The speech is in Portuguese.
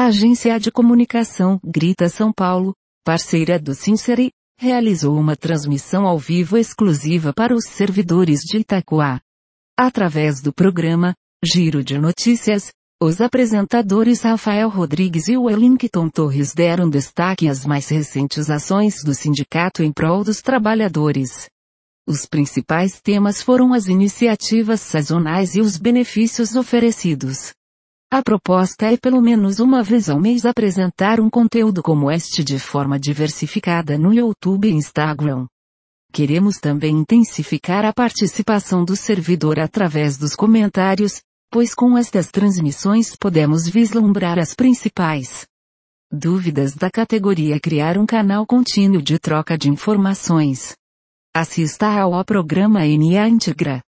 A agência de comunicação Grita São Paulo, parceira do Sinceri, realizou uma transmissão ao vivo exclusiva para os servidores de Itacoa. Através do programa Giro de Notícias, os apresentadores Rafael Rodrigues e Wellington Torres deram destaque às mais recentes ações do sindicato em prol dos trabalhadores. Os principais temas foram as iniciativas sazonais e os benefícios oferecidos. A proposta é pelo menos uma vez ao mês apresentar um conteúdo como este de forma diversificada no YouTube e Instagram. Queremos também intensificar a participação do servidor através dos comentários, pois com estas transmissões podemos vislumbrar as principais dúvidas da categoria e criar um canal contínuo de troca de informações. Assista ao programa NA Íntegra.